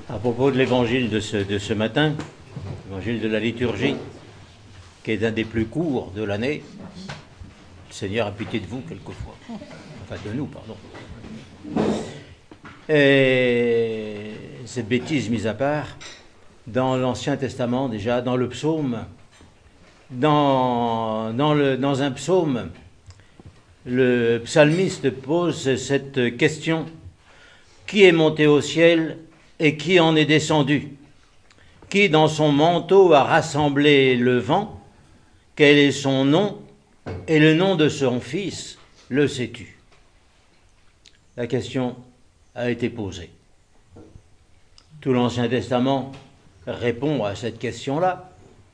À propos de l'évangile de ce matin, l'évangile de la liturgie, qui est un des plus courts de l'année, le Seigneur a pitié de vous quelquefois, enfin de nous, pardon. Et cette bêtise mise à part, dans l'Ancien Testament déjà, dans le psaume, dans un psaume, le psalmiste pose cette question: qui est monté au ciel et qui en est descendu? Qui dans son manteau a rassemblé le vent? Quel est son nom et le nom de son fils? Le sais-tu? La question a été posée. Tout l'Ancien Testament répond à cette question-là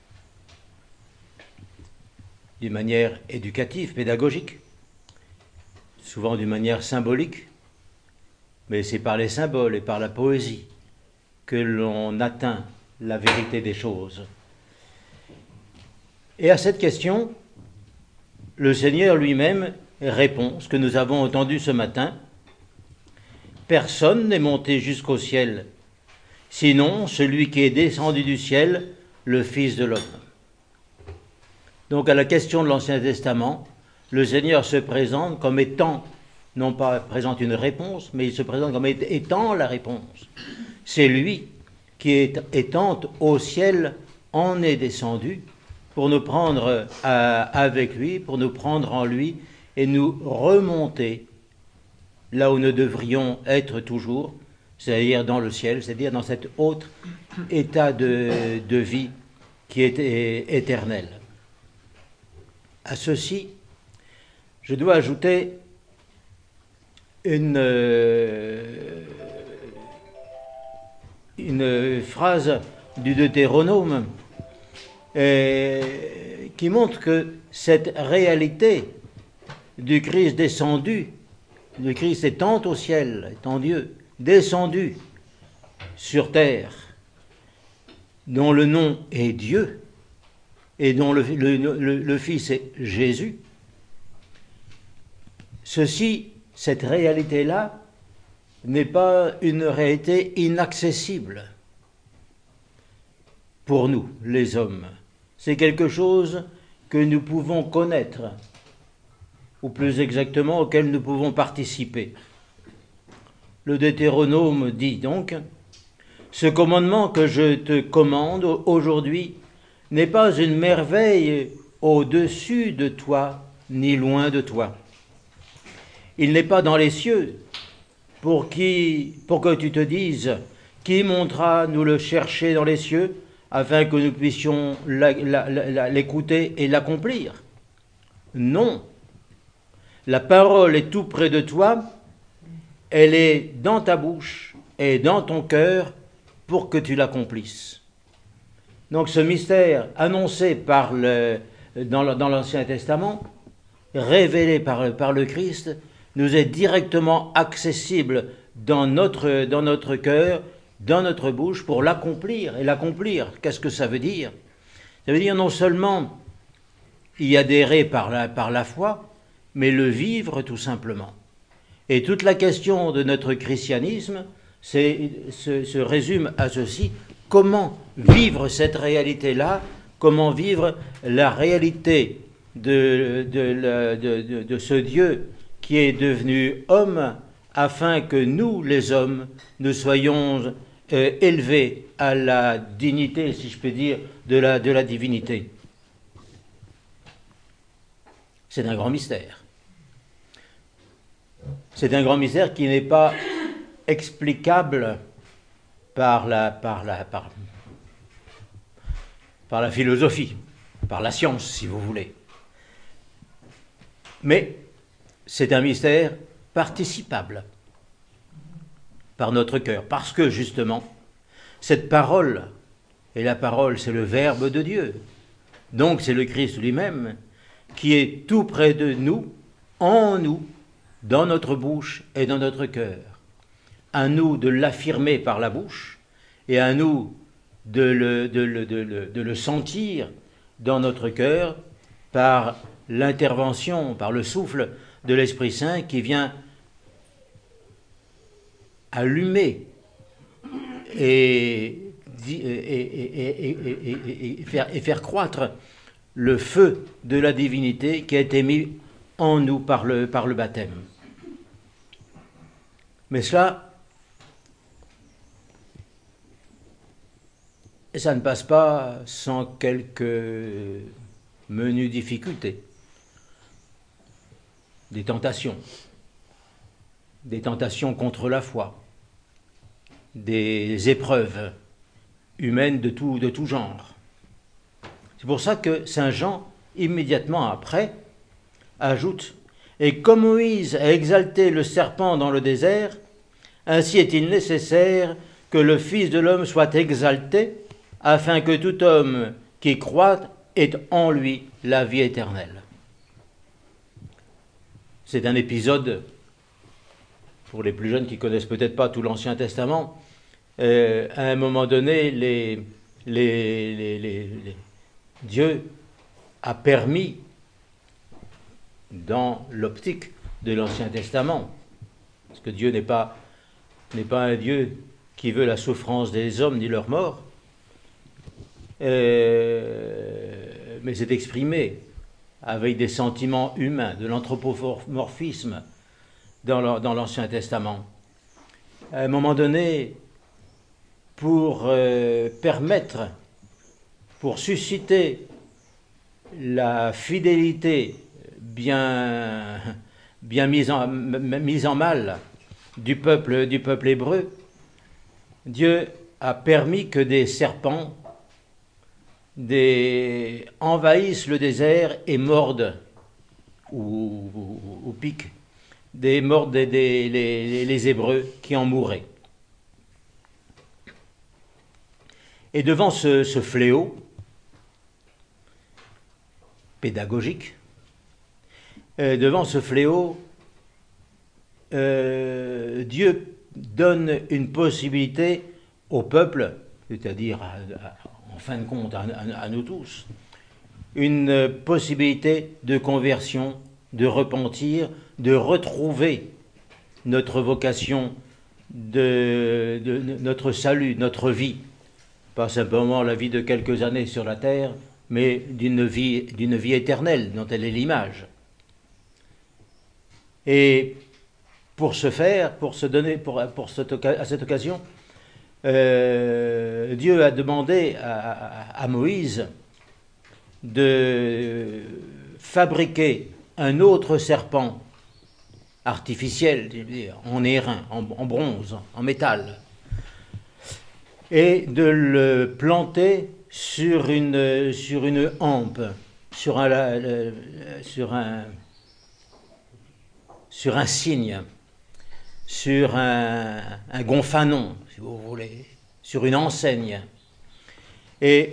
d'une manière éducative, pédagogique, souvent d'une manière symbolique, mais c'est par les symboles et par la poésie que l'on atteint la vérité des choses. Et à cette question, le Seigneur lui-même répond ce que nous avons entendu ce matin: personne n'est monté jusqu'au ciel, sinon celui qui est descendu du ciel, le Fils de l'homme. Donc à la question de l'Ancien Testament, le Seigneur se présente comme étant, non pas présente une réponse, mais il se présente comme étant la réponse. C'est lui qui, étant au ciel, en est descendu pour nous prendre avec lui, pour nous prendre en lui et nous remonter là où nous devrions être toujours, c'est-à-dire dans le ciel, c'est-à-dire dans cet autre état de vie qui est éternel. À ceci, je dois ajouter une phrase du Deutéronome qui montre que cette réalité du Christ descendu, le Christ étant au ciel, étant Dieu, descendu sur terre, dont le nom est Dieu et dont le Fils est Jésus, cette réalité-là n'est pas une réalité inaccessible pour nous, les hommes. C'est quelque chose que nous pouvons connaître, ou plus exactement, auquel nous pouvons participer. Le Deutéronome dit donc: ce commandement que je te commande aujourd'hui n'est pas une merveille au-dessus de toi, ni loin de toi. Il n'est pas dans les cieux pour que tu te dises: qui montera nous le chercher dans les cieux, afin que nous puissions l'écouter et l'accomplir. Non. La parole est tout près de toi, elle est dans ta bouche et dans ton cœur pour que tu l'accomplisses. Donc ce mystère annoncé dans l'Ancien Testament, révélé par le Christ, nous est directement accessible dans notre cœur, dans notre bouche, pour l'accomplir. Et l'accomplir, qu'est-ce que ça veut dire? Ça veut dire non seulement y adhérer par la foi, mais le vivre tout simplement. Et toute la question de notre christianisme se résume à ceci: comment vivre cette réalité-là, comment vivre la réalité de ce Dieu qui est devenu homme, afin que nous, les hommes, nous soyons élevés à la dignité, si je peux dire, de la divinité. C'est un grand mystère. C'est un grand mystère qui n'est pas explicable par la philosophie, par la science, si vous voulez. Mais c'est un mystère participable par notre cœur, parce que justement, cette parole, et la parole c'est le Verbe de Dieu, donc c'est le Christ lui-même, qui est tout près de nous, en nous, dans notre bouche et dans notre cœur. À nous de l'affirmer par la bouche, et à nous de le sentir dans notre cœur par l'intervention, par le souffle de l'Esprit Saint qui vient allumer et faire croître le feu de la divinité qui a été mis en nous par le baptême. Mais ça ne passe pas sans quelques menues difficultés, des tentations contre la foi, des épreuves humaines de tout genre. C'est pour ça que saint Jean, immédiatement après, ajoute « Et comme Moïse a exalté le serpent dans le désert, ainsi est-il nécessaire que le Fils de l'homme soit exalté, afin que tout homme qui croit ait en lui la vie éternelle. » C'est un épisode, pour les plus jeunes qui ne connaissent peut-être pas tout l'Ancien Testament, à un moment donné, Dieu a permis, dans l'optique de l'Ancien Testament, parce que Dieu n'est pas un Dieu qui veut la souffrance des hommes ni leur mort, mais c'est exprimé avec des sentiments humains, de l'anthropomorphisme dans l'Ancien Testament. À un moment donné, pour susciter la fidélité bien mise en mal du peuple hébreu, Dieu a permis que des serpents envahissent le désert et mordent ou piquent les Hébreux qui en mouraient. Et devant ce fléau pédagogique, Dieu donne une possibilité au peuple, c'est-à-dire en fin de compte à nous tous, une possibilité de conversion, de repentir, de retrouver notre vocation, notre salut, notre vie, pas simplement la vie de quelques années sur la terre, mais d'une vie éternelle dont elle est l'image. Et pour ce faire, à cette occasion, Dieu a demandé à Moïse de fabriquer un autre serpent artificiel, en airain, en bronze, en métal, et de le planter sur une hampe, sur un cygne, sur un gonfanon, si vous voulez, sur une enseigne. Et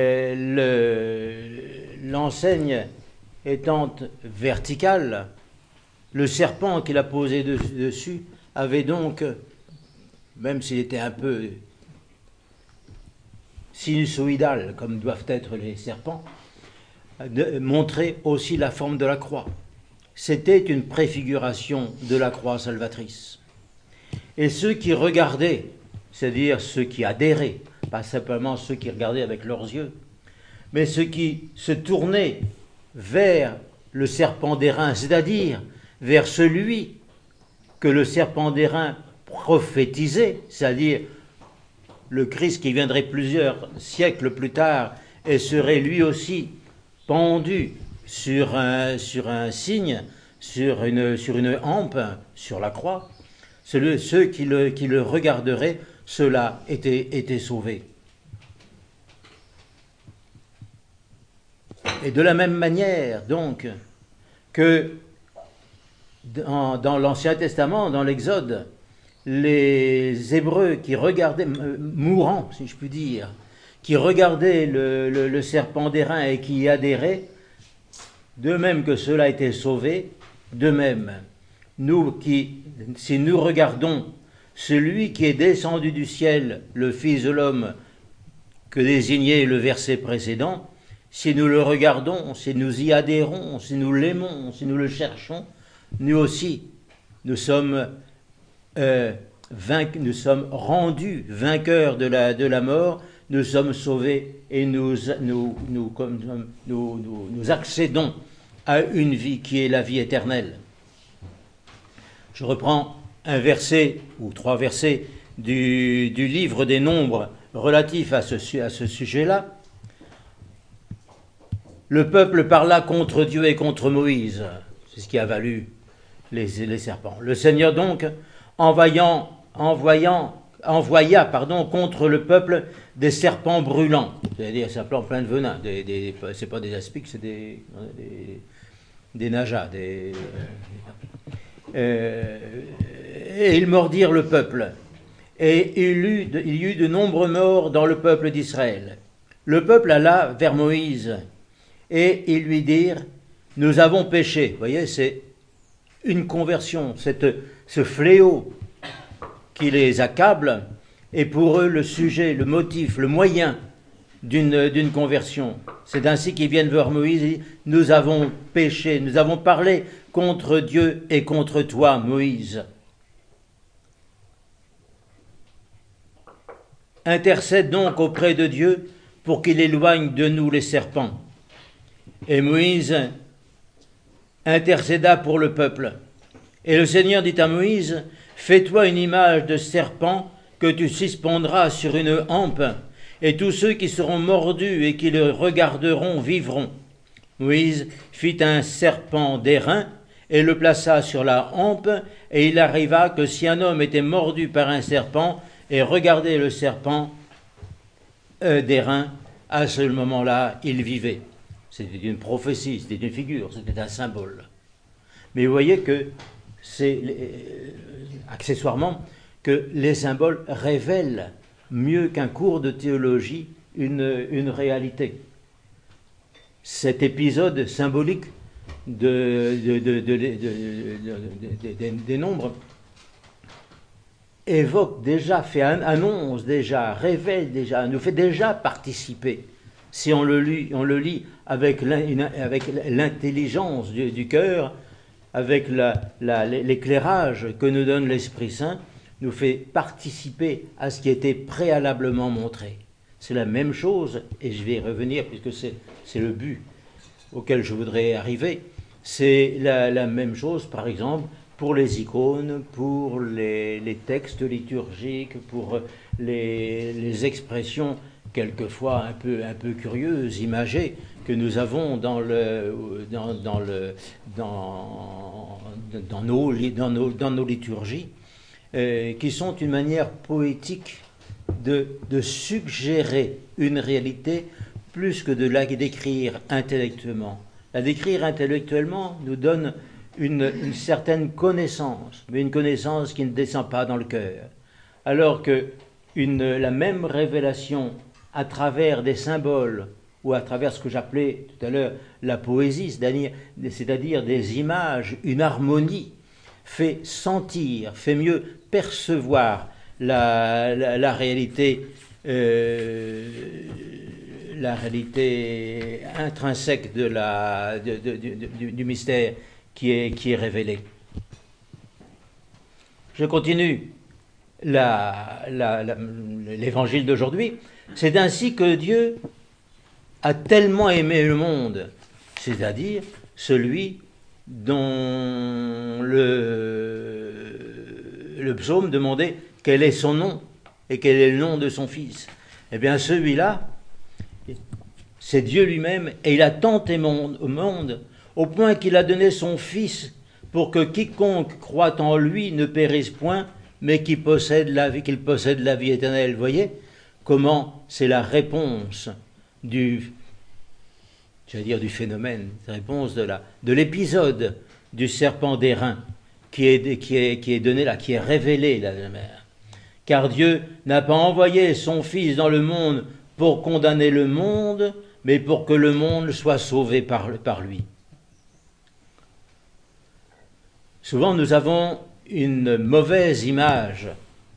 l'enseigne étant verticale, le serpent qu'il a posé dessus avait donc, même s'il était un peu sinusoïdal, comme doivent être les serpents, montré aussi la forme de la croix. C'était une préfiguration de la croix salvatrice. Et ceux qui regardaient, c'est-à-dire ceux qui adhéraient, pas simplement ceux qui regardaient avec leurs yeux, mais ceux qui se tournaient vers le serpent d'airain, c'est-à-dire vers celui que le serpent d'airain prophétisait, c'est-à-dire le Christ qui viendrait plusieurs siècles plus tard et serait lui aussi pendu sur un cygne, sur une hampe, sur la croix. Ceux qui le regarderaient, ceux-là étaient sauvés. Et de la même manière, donc, que dans l'Ancien Testament, dans l'Exode, les Hébreux qui regardaient, mourants, si je puis dire, qui regardaient le serpent d'airain et qui y adhéraient, de même que ceux-là étaient sauvés, de même, si nous regardons celui qui est descendu du ciel, le Fils de l'homme, que désignait le verset précédent, si nous le regardons, si nous y adhérons, si nous l'aimons, si nous le cherchons, nous aussi, nous sommes nous sommes rendus vainqueurs de la mort, nous sommes sauvés et nous accédons à une vie qui est la vie éternelle. Je reprends un verset ou 3 versets du livre des Nombres relatifs à ce sujet-là. Le peuple parla contre Dieu et contre Moïse. C'est ce qui a valu les serpents. Le Seigneur donc envoya contre le peuple des serpents brûlants, c'est-à-dire des serpents pleins de venin. C'est pas des aspics, c'est des najas. Et ils mordirent le peuple. Et il y eut de nombreux morts dans le peuple d'Israël. Le peuple alla vers Moïse et ils lui dirent: nous avons péché. Vous voyez, c'est une conversion, ce fléau qui les accable est pour eux le sujet, le motif, le moyen d'une conversion. C'est ainsi qu'ils viennent vers Moïse et disent: nous avons péché, nous avons parlé contre Dieu et contre toi, Moïse. Intercède donc auprès de Dieu pour qu'il éloigne de nous les serpents. Et Moïse intercéda pour le peuple. Et le Seigneur dit à Moïse: fais-toi une image de serpent que tu suspendras sur une hampe, et tous ceux qui seront mordus et qui le regarderont vivront. Moïse fit un serpent d'airain et le plaça sur la hampe, et il arriva que si un homme était mordu par un serpent et regardait le serpent d'airain, à ce moment-là, il vivait. C'était une prophétie, c'était une figure, c'était un symbole. Mais vous voyez que c'est accessoirement que les symboles révèlent mieux qu'un cours de théologie une réalité. Cet épisode symbolique des nombres évoque déjà, annonce déjà, révèle déjà, nous fait déjà participer. Si on le lit avec l'intelligence du cœur, avec l'éclairage que nous donne l'Esprit Saint, nous fait participer à ce qui était préalablement montré. C'est la même chose, et je vais y revenir puisque c'est le but auquel je voudrais arriver. C'est la même chose, par exemple, pour les icônes, pour les textes liturgiques, pour les expressions quelquefois un peu curieuses, imagées, que nous avons dans nos liturgies, qui sont une manière poétique de suggérer une réalité plus que de la décrire intellectuellement. La décrire intellectuellement nous donne une certaine connaissance, mais une connaissance qui ne descend pas dans le cœur. Alors que la même révélation à travers des symboles ou à travers ce que j'appelais tout à l'heure la poésie, c'est-à-dire des images, une harmonie, fait sentir, fait mieux percevoir la réalité intrinsèque du mystère qui est révélé. Je continue l'évangile d'aujourd'hui. C'est ainsi que Dieu a tellement aimé le monde, c'est-à-dire celui dont le psaume demandait quel est son nom et quel est le nom de son fils. Eh bien celui-là, c'est Dieu lui-même, et il a tant aimé au monde au point qu'il a donné son fils pour que quiconque croit en lui ne périsse point, mais qu'il possède la vie éternelle. Vous voyez comment c'est la réponse du phénomène, la réponse de l'épisode du serpent d'airain qui est donné là, qui est révélé là. Car Dieu n'a pas envoyé son Fils dans le monde pour condamner le monde, mais pour que le monde soit sauvé par lui. Souvent, nous avons une mauvaise image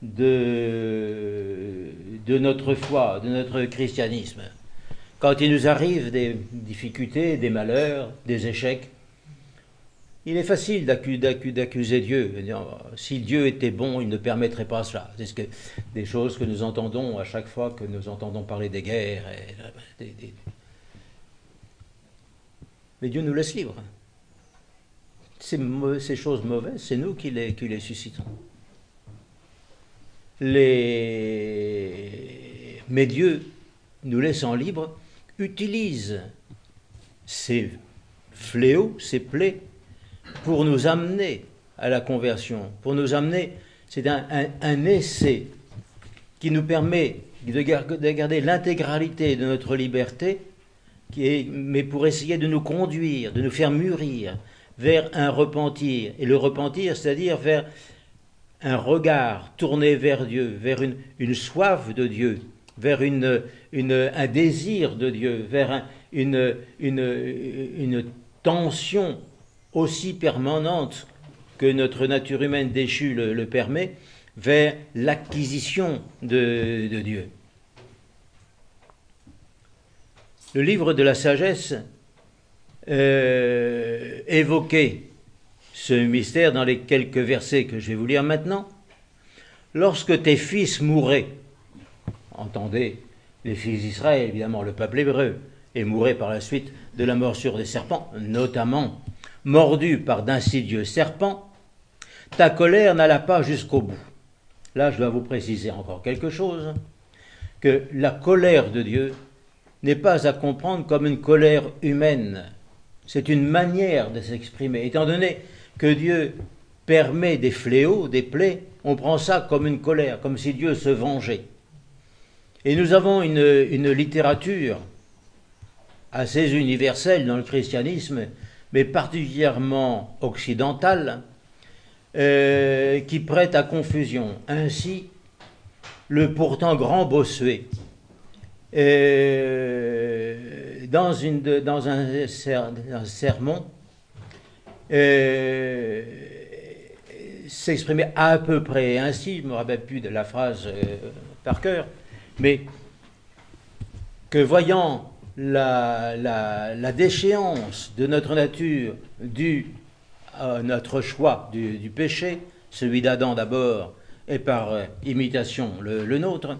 de notre foi, de notre christianisme. Quand il nous arrive des difficultés, des malheurs, des échecs, Il est facile d'accuser Dieu. Si Dieu était bon, il ne permettrait pas cela. C'est des choses que nous entendons à chaque fois que nous entendons parler des guerres. Mais Dieu nous laisse libres. Ces choses mauvaises, c'est nous qui les suscitons. Mais Dieu, nous laissant libres, utilise ces fléaux, ces plaies, pour nous amener à la conversion, pour nous amener, c'est un essai qui nous permet de garder l'intégralité de notre liberté, mais pour essayer de nous conduire, de nous faire mûrir vers un repentir. Et le repentir, c'est-à-dire vers un regard tourné vers Dieu, vers une soif de Dieu, vers un désir de Dieu, vers une tension aussi permanente que notre nature humaine déchue le permet, vers l'acquisition de Dieu. Le livre de la sagesse évoquait ce mystère dans les quelques versets que je vais vous lire maintenant. Lorsque tes fils mouraient, entendez les fils d'Israël, évidemment le peuple hébreu, et mouraient par la suite de la morsure des serpents, notamment mordus par d'insidieux serpents, ta colère n'alla pas jusqu'au bout. Là, je dois vous préciser encore quelque chose, que la colère de Dieu n'est pas à comprendre comme une colère humaine. C'est une manière de s'exprimer. Étant donné que Dieu permet des fléaux, des plaies, on prend ça comme une colère, comme si Dieu se vengeait. Et nous avons une littérature assez universelle dans le christianisme, mais particulièrement occidentale, qui prête à confusion. Ainsi, le pourtant grand Bossuet, dans un sermon, s'exprimait à peu près ainsi, je ne me rappelle plus de la phrase par cœur, mais que voyant la déchéance de notre nature due à notre choix du péché, celui d'Adam d'abord, et par imitation le nôtre,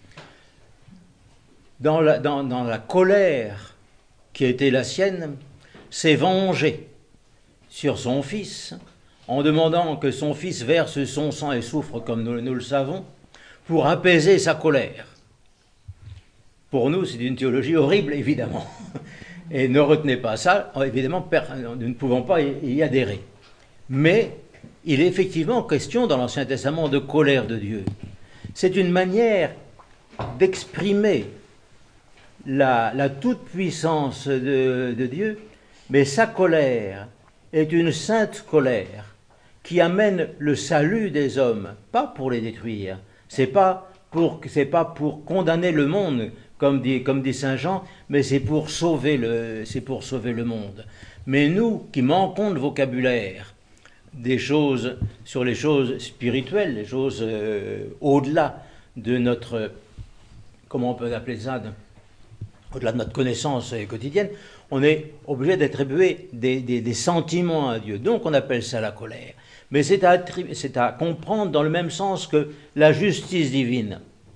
dans la colère qui était la sienne, s'est vengé sur son fils, en demandant que son fils verse son sang et souffre comme nous le savons, pour apaiser sa colère. Pour nous, c'est une théologie horrible, évidemment. Et ne retenez pas ça, évidemment, nous ne pouvons pas y adhérer. Mais il est effectivement question dans l'Ancien Testament de colère de Dieu. C'est une manière d'exprimer la toute-puissance de Dieu, mais sa colère est une sainte colère qui amène le salut des hommes, pas pour les détruire. C'est pas pour condamner le monde, comme dit Saint Jean, mais c'est pour sauver le monde. Mais nous, qui manquons de vocabulaire, sur les choses spirituelles, les choses au-delà de notre, comment on peut appeler ça, au-delà de notre connaissance quotidienne, on est obligé d'attribuer des sentiments à Dieu. Donc on appelle ça la colère. Mais c'est à comprendre dans le même sens que la justice divine.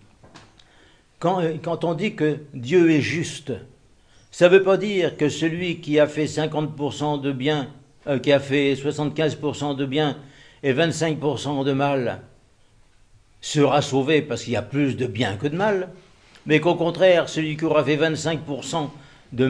Quand on dit que Dieu est juste, ça ne veut pas dire que celui qui a fait 50% de bien, qui a fait 75% de bien et 25% de mal, sera sauvé parce qu'il y a plus de bien que de mal, mais qu'au contraire, celui qui aura fait 75% de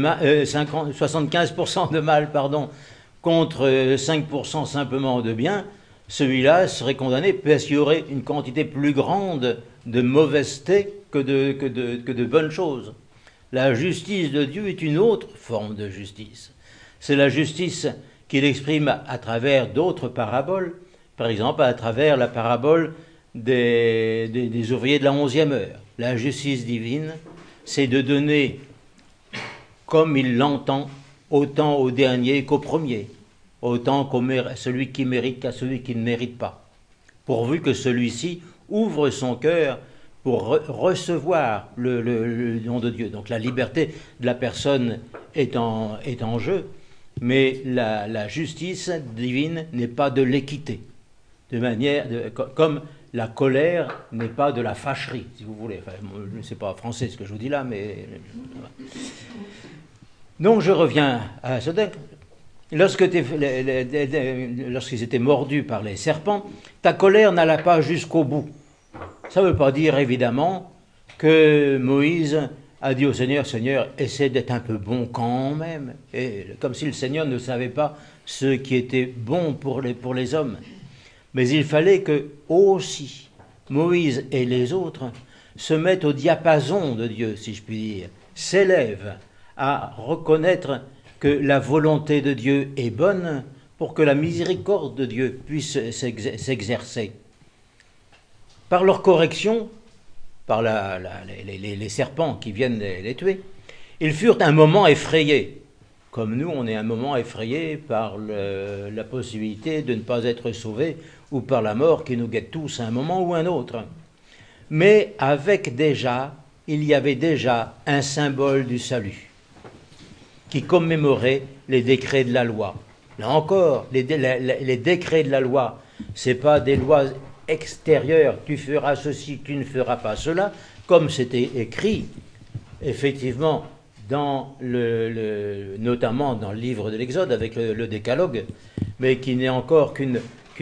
mal, contre 5% simplement de bien, celui-là serait condamné parce qu'il y aurait une quantité plus grande de mauvaiseté que de bonnes choses. La justice de Dieu est une autre forme de justice. C'est la justice qu'il exprime à travers d'autres paraboles, par exemple à travers la parabole des ouvriers de la 11e heure. La justice divine, c'est de donner comme il l'entend, autant au dernier qu'au premier, autant à celui qui mérite qu'à celui qui ne mérite pas, pourvu que celui-ci ouvre son cœur pour recevoir le don de Dieu. Donc la liberté de la personne est en jeu, Mais la justice divine n'est pas de l'équité, comme la colère n'est pas de la fâcherie, si vous voulez. Enfin, je ne sais pas français ce que je vous dis là, mais... Donc je reviens à ce texte. Lorsqu'ils étaient mordus par les serpents, ta colère n'alla pas jusqu'au bout. Ça ne veut pas dire, évidemment, que Moïse a dit au Seigneur, Seigneur, essaie d'être un peu bon quand même. Et comme si le Seigneur ne savait pas ce qui était bon pour les hommes. Mais il fallait que aussi Moïse et les autres se mettent au diapason de Dieu, si je puis dire, s'élèvent à reconnaître que la volonté de Dieu est bonne pour que la miséricorde de Dieu puisse s'exercer. Par leur correction, par les serpents qui viennent les tuer, ils furent un moment effrayés. Comme nous, on est un moment effrayé par la possibilité de ne pas être sauvés ou par la mort qui nous guette tous à un moment ou un autre. Mais il y avait déjà un symbole du salut qui commémorait les décrets de la loi. Là encore, les décrets de la loi, ce n'est pas des lois extérieures, tu feras ceci, tu ne feras pas cela, comme c'était écrit, effectivement, notamment dans le livre de l'Exode, avec le décalogue, mais qui n'est encore qu'une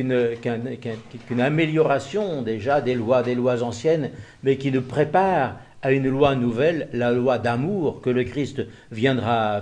amélioration déjà des lois anciennes, mais qui nous prépare à une loi nouvelle, la loi d'amour que le Christ à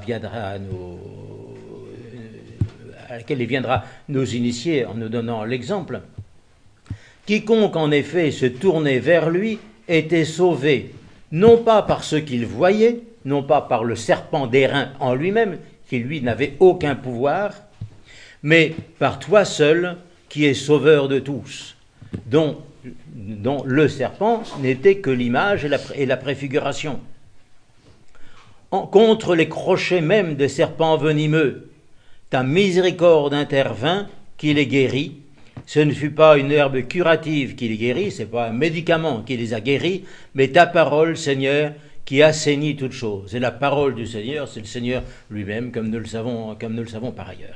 laquelle il viendra nous initier en nous donnant l'exemple. Quiconque en effet se tournait vers lui était sauvé, non pas par ce qu'il voyait, non pas par le serpent d'airain en lui-même, qui lui n'avait aucun pouvoir, mais par toi seul qui es sauveur de tous, dont le serpent n'était que l'image et la préfiguration. Contre les crochets même des serpents venimeux, ta miséricorde intervint qui les guérit. Ce ne fut pas une herbe curative qui les guérit, ce n'est pas un médicament qui les a guéris, mais ta parole, Seigneur, qui assainit toutes choses. Et la parole du Seigneur, c'est le Seigneur lui-même, comme nous le savons par ailleurs.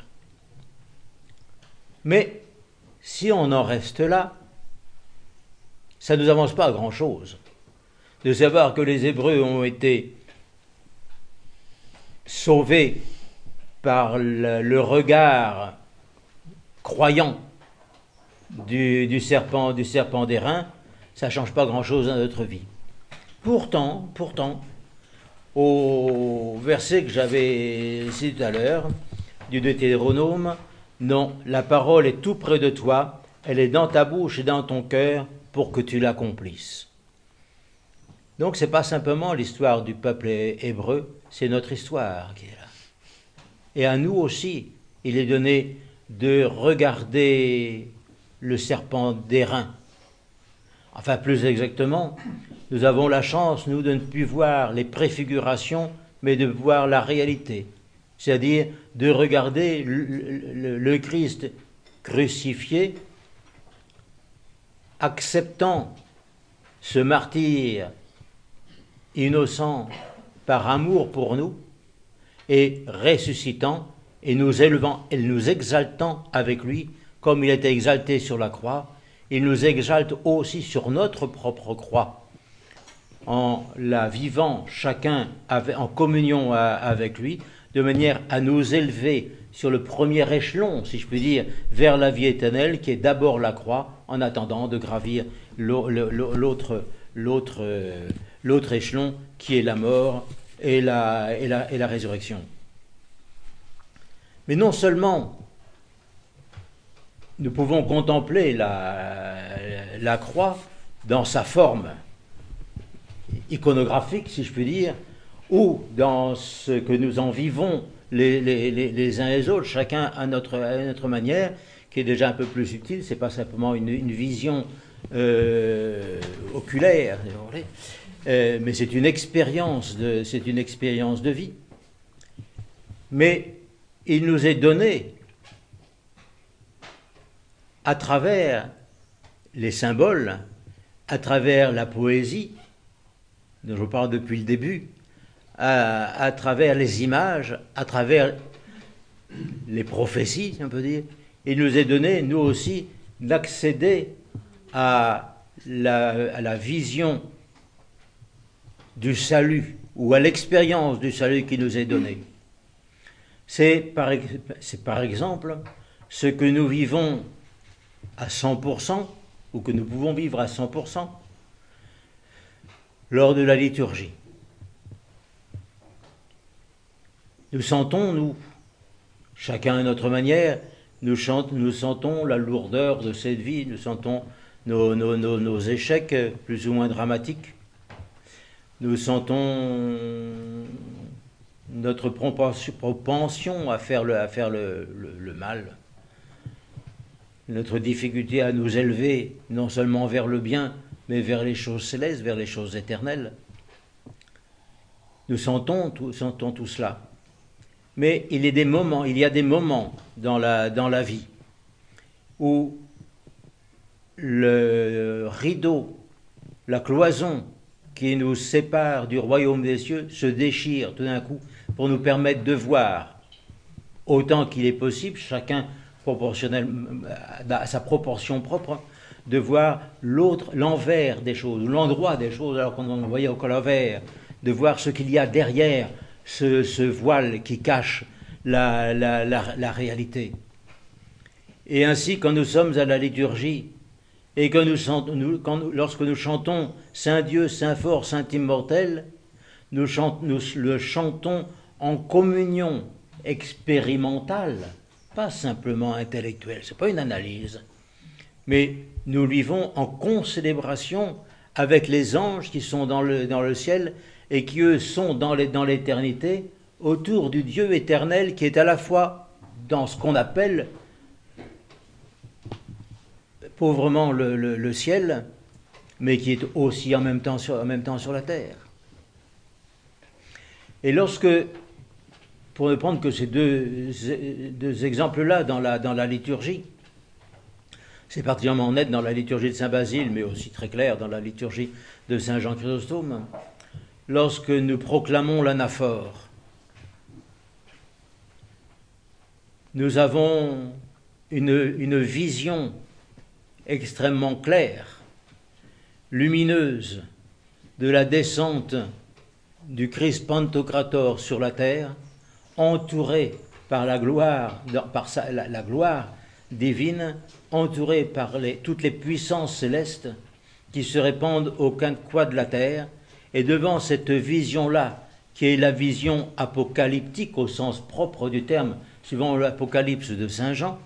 Mais si on en reste là, ça ne nous avance pas à grand-chose de savoir que les Hébreux ont été sauvés par le regard croyant du serpent d'airain. Ça ne change pas grand-chose dans notre vie. Pourtant, au verset que j'avais cité tout à l'heure, du Deutéronome, non, la parole est tout près de toi, elle est dans ta bouche et dans ton cœur pour que tu l'accomplisses. Donc ce n'est pas simplement l'histoire du peuple hébreu, c'est notre histoire qui est là. Et à nous aussi, il est donné de regarder le serpent d'airain. Enfin, plus exactement, nous avons la chance, nous, de ne plus voir les préfigurations, mais de voir la réalité. C'est-à-dire de regarder le Christ crucifié, acceptant ce martyre innocent par amour pour nous, et ressuscitant, et nous élevant, et nous exaltant avec lui, comme il était exalté sur la croix. Il nous exalte aussi sur notre propre croix, en la vivant chacun en communion avec lui, de manière à nous élever sur le premier échelon, si je puis dire, vers la vie éternelle, qui est d'abord la croix, en attendant de gravir l'autre échelon, qui est la mort et la résurrection. Mais non seulement nous pouvons contempler la croix dans sa forme iconographique, si je puis dire, ou dans ce que nous en vivons les uns et les autres, chacun à notre manière, qui est déjà un peu plus subtile. C'est pas simplement une vision oculaire, mais c'est une expérience de vie. Mais il nous est donné, à travers les symboles, à travers la poésie, dont je parle depuis le début, à travers les images, à travers les prophéties, si on peut dire, il nous est donné, nous aussi, d'accéder à la vision du salut ou à l'expérience du salut qui nous est donnée. C'est par exemple ce que nous vivons à 100% ou que nous pouvons vivre à 100% lors de la liturgie. Nous sentons, nous, chacun à notre manière, nous sentons la lourdeur de cette vie, nous sentons nos échecs plus ou moins dramatiques, nous sentons notre propension à faire le mal, notre difficulté à nous élever non seulement vers le bien, mais vers les choses célestes, vers les choses éternelles. Nous sentons tout cela. Mais il y a des moments dans la vie où le rideau, la cloison qui nous sépare du royaume des cieux se déchire tout d'un coup pour nous permettre de voir, autant qu'il est possible, chacun proportionnel à sa proportion propre, de voir l'envers des choses, l'endroit des choses, alors qu'on ne voyait qu'à l'envers, de voir ce qu'il y a derrière ce voile qui cache la réalité. Et ainsi, quand nous sommes à la liturgie, et que lorsque nous chantons Saint Dieu, Saint fort, Saint immortel, nous le chantons en communion expérimentale, pas simplement intellectuelle, ce n'est pas une analyse, mais nous vivons en concélébration avec les anges qui sont dans le ciel et qui eux sont dans l'éternité, autour du Dieu éternel qui est à la fois dans ce qu'on appelle pauvrement le ciel, mais qui est aussi en même temps sur la terre. Et pour ne prendre que ces deux exemples-là dans la liturgie, c'est particulièrement net dans la liturgie de Saint Basile, mais aussi très clair dans la liturgie de Saint Jean Chrysostome, lorsque nous proclamons l'anaphore, nous avons une vision extrêmement claire, lumineuse, de la descente du Christ Pantocrator sur la terre, entouré par la gloire divine, entouré par toutes les puissances célestes qui se répandent aux quatre coins de la terre. Et devant cette vision-là, qui est la vision apocalyptique au sens propre du terme, suivant l'Apocalypse de Saint Jean,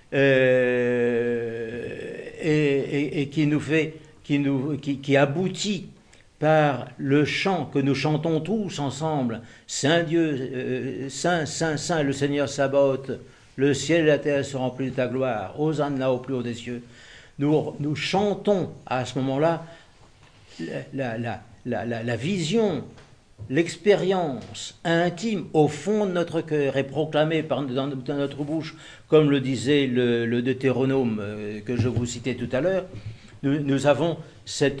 et qui aboutit par le chant que nous chantons tous ensemble, Saint Dieu, Saint, Saint, Saint, le Seigneur Sabaoth, le ciel et la terre se remplissent de ta gloire, Hosanna au plus haut des cieux. Nous chantons à ce moment-là la vision, l'expérience intime au fond de notre cœur est proclamée dans notre bouche, comme le disait le Deutéronome que je vous citais tout à l'heure. Nous avons cette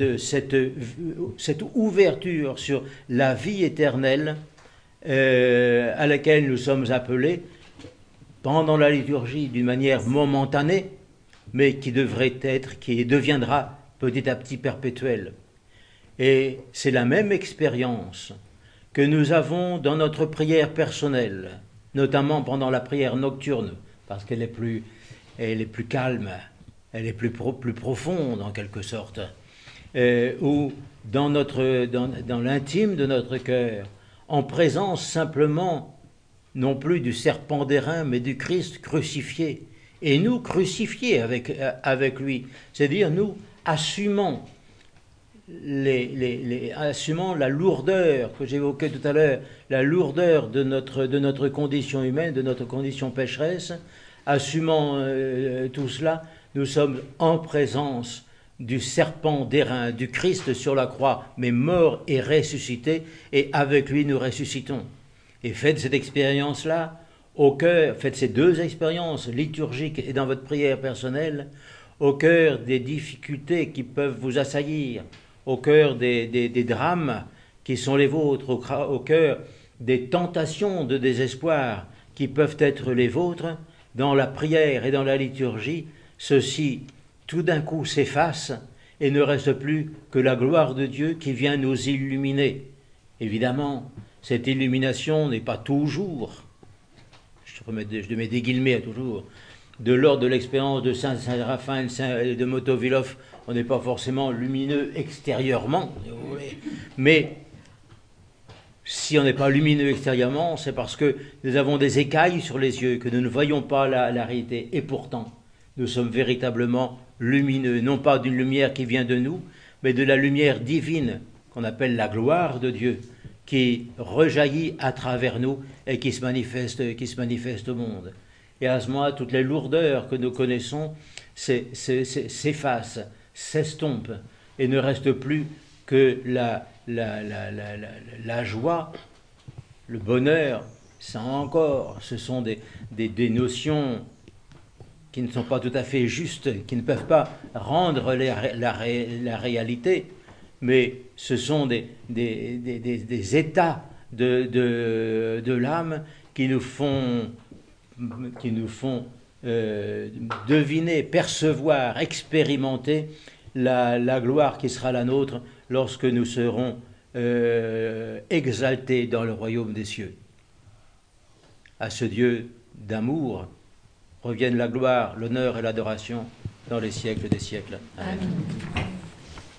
ouverture sur la vie éternelle à laquelle nous sommes appelés pendant la liturgie d'une manière momentanée, mais qui deviendra petit à petit perpétuelle. Et c'est la même expérience que nous avons dans notre prière personnelle, notamment pendant la prière nocturne, parce qu'elle est plus calme, elle est plus profonde en quelque sorte, ou dans l'intime de notre cœur, en présence simplement, non plus du serpent d'airain, mais du Christ crucifié, et nous crucifiés avec lui, c'est-à-dire nous assumant assumant la lourdeur que j'évoquais tout à l'heure, la lourdeur de notre condition humaine, de notre condition pécheresse, assumant tout cela, nous sommes en présence du serpent d'airain, du Christ sur la croix, mais mort et ressuscité, et avec lui nous ressuscitons. Et faites cette expérience-là au cœur, faites ces deux expériences liturgiques et dans votre prière personnelle, au cœur des difficultés qui peuvent vous assaillir, au cœur des drames qui sont les vôtres, au cœur des tentations de désespoir qui peuvent être les vôtres, dans la prière et dans la liturgie, ceci tout d'un coup s'efface et ne reste plus que la gloire de Dieu qui vient nous illuminer. Évidemment, cette illumination n'est pas toujours, je mets des guillemets à toujours, de l'ordre de l'expérience de Saint Séraphin et de Motovilov. On n'est pas forcément lumineux extérieurement, mais si on n'est pas lumineux extérieurement, c'est parce que nous avons des écailles sur les yeux, que nous ne voyons pas la réalité. Et pourtant, nous sommes véritablement lumineux, non pas d'une lumière qui vient de nous, mais de la lumière divine, qu'on appelle la gloire de Dieu, qui rejaillit à travers nous et qui se manifeste au monde. Et à ce moment-là, toutes les lourdeurs que nous connaissons s'effacent, s'estompent, et ne reste plus que la joie, le bonheur. Ça encore, ce sont des notions qui ne sont pas tout à fait justes, qui ne peuvent pas rendre la réalité, mais ce sont des états de l'âme qui nous font deviner, percevoir, expérimenter la gloire qui sera la nôtre lorsque nous serons exaltés dans le royaume des cieux. À ce Dieu d'amour reviennent la gloire, l'honneur et l'adoration dans les siècles des siècles. Amen.